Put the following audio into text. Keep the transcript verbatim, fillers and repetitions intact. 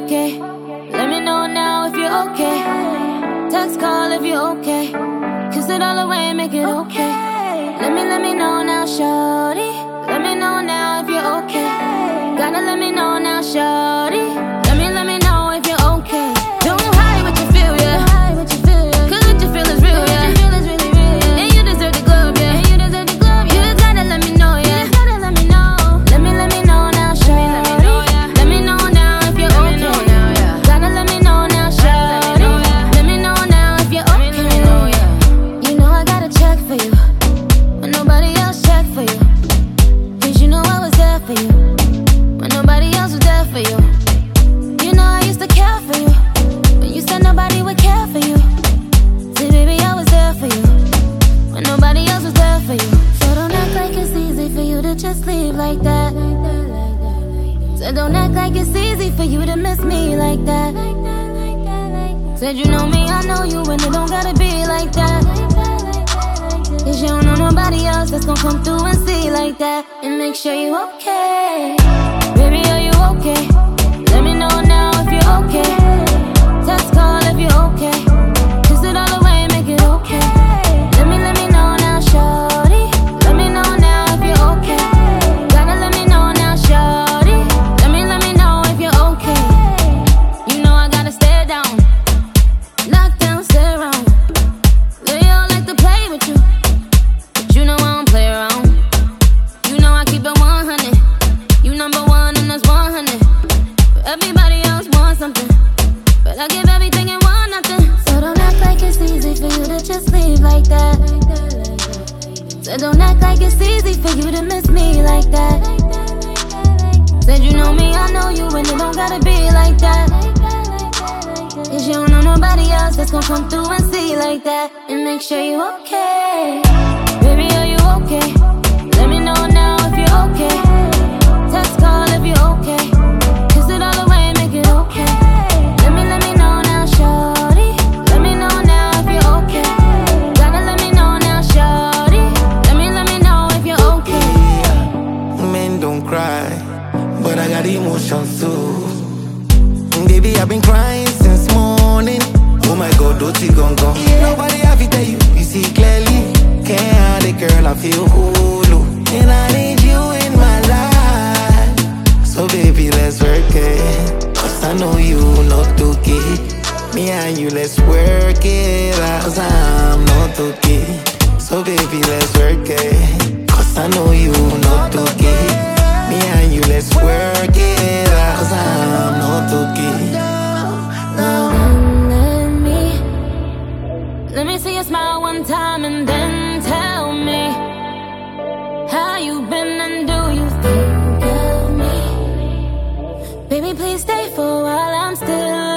okay. Let me know now if you're okay. Text, call if you're okay. Kiss it all away and make it okay. Let me, let me know now, shawty. Let me know now if you're okay. Gotta let me know now, shawty. Let me, let me know if you're okay. Don't hide what you feel, yeah. Cause what you feel is real, yeah. And you deserve the globe, yeah. You just gotta let me know, yeah. Let me, let me know now, shawty. Let me know now if you're okay. Gotta let me know now, shawty. Let me know now if you're okay. You know I gotta check for you when nobody else check for you. Cause you know I was there for you when nobody else was there for you. You know I used to care for you when you said nobody would care for you. See, baby, I was there for you when nobody else was there for you. So don't act like it's easy for you to just leave like that. So don't act like it's easy for you to miss me like that. Said you know me, I know you, and it don't gotta be like that. Cause you don't know nobody else that's gonna come through and see like that. And make sure you okay. Baby, are you okay? Let me know now if you're okay. Text, call if you're okay. Kiss it all away and make it okay. Let me, let me know now, shawty. Let me know now if you're okay. Gotta let me know now, shawty. Let me, let me know if you're okay. You know I gotta stay down. Knock down, stay around. They all like to play with you, but you know I don't play around. You know I keep it one hundred. You number one and that's one hundred. Everybody else wants something, but I give everything and want nothing. So don't act like it's easy for you to just leave like that. So don't act like it's easy for you to miss me like that. Said you know me, I know you, and it don't gotta be like that. Cause you don't know nobody else that's gonna come through and see like that. And make sure you okay. Baby, are you okay? Let me know now if you're okay. Text, call if you're okay. Kiss it all away and make it okay. Let me, let me know now, shawty. Let me know now if you're okay. Gotta let me know now, shawty. Let me, let me know if you're okay. Men don't cry, but I got emotions too. Baby, I've been crying since morning. Oh my God, Doti gone gone. Nobody have to tell you, you see clearly. Can't hide it, girl, I feel hulu. And I need you in my life. So baby, let's work it. Cause I know you not okay. Me and you, let's work it out. Cause I'm not okay. So baby, let's work it. Cause I know you not okay. Me and you, let's work it out. Cause I'm not okay. Let me, let me see you smile one time and then tell me how you been and do you think of me? Baby, please stay for a while, I'm still